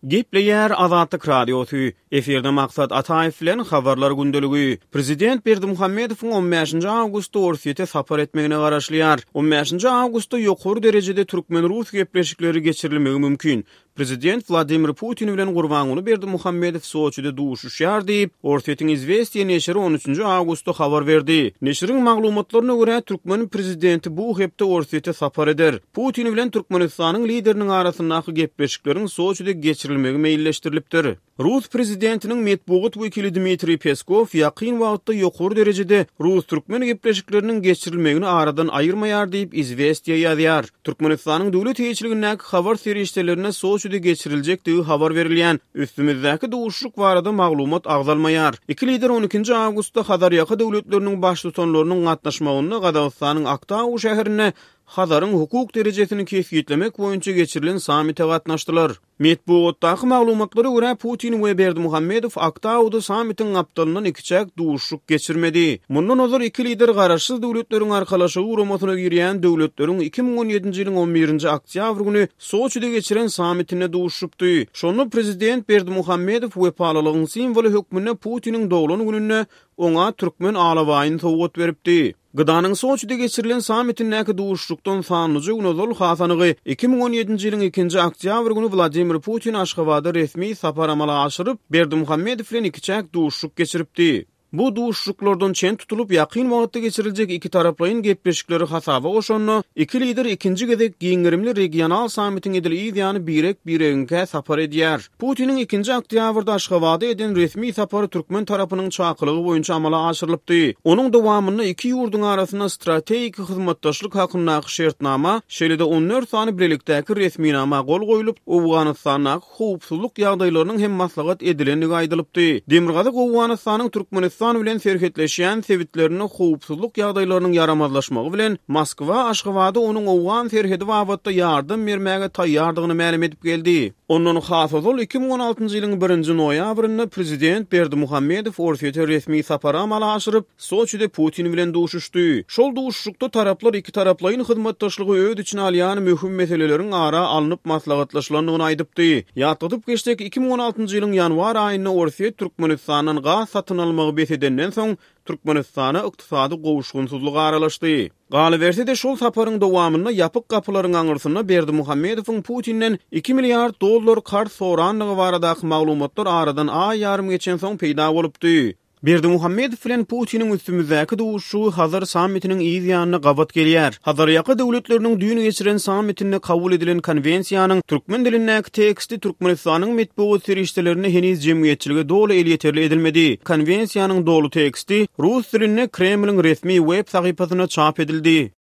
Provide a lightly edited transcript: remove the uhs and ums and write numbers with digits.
Gepleyer Azatlyk Radiosu. Eferde maksat Ataev bilen habarlar gündeligi. Prezident Berdimuhammedowyň 15-nji awgustda Orsiýete sapar etmegine garaşlýar. 15-nji awgustda ýokary derejede türkmen-rus gepleşikleri geçirilmegi mümkin. Prezident Vladimir Putin bilen Gurbanuly Berdimuhammedow Soçyda duşuşýar diýip Orsiýetiň Izvestiýa neşri 13-nji awgustda habar berdi. Neşriň maglumatlaryna görä Türkmen prezidenti bu hepde Orsiýete sapar eder. Putin bilen Türkmenistanyň lideriniň arasyndaky gepleşikleriň Soçyda geçirilmegi meýilleşdirilipdir. Rus prezidentiniň medbugat wekili Dmitri Peskov ýakyn wagtda ýokary derejede Rus-türkmen gepleşikleriniň geçirilmegini aradan aýyrmaýar diýip Izvestiýa ýazýar. Türkmenistanyň döwlet heýçiligindäki habar serişdelerine Soçyda geçiriljek diýip habar berilýän. Üstümizdäki duşuşlyk barada maglumat agzalmaýar. Iki lider 12-nji awgustda Hazarýaky döwletleriniň baş tutanlarynyň gatnaşmagyna Gazagystanyň Aktau şäherine Hazaryň hukuk derejesini kesgitlemek boýunça geçirilen samite gatnaşdylar. Medbugatdaky maglumatlary görä Putin we Berdimuhammedow Aktauda samitiň aptalyndan ikiçäk duşuşlyk geçirmedi. Mundan ozar iki lider garaşsyz döwletleriň arkalaşygy uramasyna girýän döwletleriň 2017-nji ýylyň 11-nji oktýabr güni Soçyda geçiren samitine duşuşupdy. Şonu prezident Berdimuhammedow we palalygyň simwoli hökmüne Putiniň dowlany gününe oňa türkmen alawaýyny sowgat beripdi. Gıdanyň Soçyda geçirilen samitindäki duşuşlukdan sanlyjy Unuzul Hasanygy 2017-nji ýylyň 2-nji oktýabr güni Vladimir Putin Aşgabatda resmi sapar amala aşyryp Berdimuhammedow bilen ikiçäk duşuşlyk geçiripdi. Bu duşuşluklardan çen tutulup ýakyn wagtda geçiriljek iki taraplaryň gepleşikleri hasaba goşanly iki lider ikinji gezek giňirimli regional samitiň edilýäni birek-biregiňe sapar edýär. Putiniň 2-nji oktýabrda Aşgabatda eden resmi sapary türkmen tarapynyň çakylygy boýunça amala aşyrylypdy. Onuň dowamyny iki ýurduň arasynda strategik hyzmatdaşlyk hakyndaky şertnama, şeýle-de 14 sany birlikdäki resminama gol goýulyp, Awganystanyň howpsuzlyk ýagdaýlarynyň hem maslahat edilenligi aýdylypdy. Demirgazyk Awganystanyň Türkmenistan bilen serhetleşýän sebitlerini howpsuzlyk ýagdaýlarynyň yaramazlaşmagy bilen Moskwa Aşgabatda onuň Awgan serhedi wagtda ýardym bermäge taýýardygyny ma'lum edip geldi. Ondan hasazol 2016-njy ýylyň 1-nji noýabrynda prezident Berdimuhammedow Orsiýete resmi sapara amala aşyryp Soçyda Putin bilen duşuşdy. Şol duşuşlukda taraplar iki taraplaryň hyzmatdaşlygy öýd içine alýan möhüm meseleleriň ara alınıp maslahatlaşylandygyny aýdypdy. Ýatdyp geçdik 2016-njy ýylyň ýanwar aýynda Orsiýet Türkmenistanyň gaz satyn almagy besedenden soň Türkmenistana ykdysady gowuşgunsuzlygy aralaşdy. Galyberse-de şol saparyň dowamyna ýapyk gapylaryň aňyrsyna Berdimuhammedowyň Putinden $2 milliard kart soranlygy baradaky maglumatlar aradan ýarym geçen soň peýda bolupdy. Berdimuhammedow bilen Putiniň üstümizdäki duşuşy Hazar samitiniň ýygyanyna gabat gelýär. Hazarýaky döwletleriniň düýnü geçiren samitinde kabul edilen konwensiýanyň türkmen dilindäki teksti Türkmenistanyň medbugat serişdelerine heniz jemgyýetçiligi dolu el ýeterli edilmedi. Konwensiýanyň dolu teksti rus dilinde Kremliň resmi web sahypasyna çap edildi.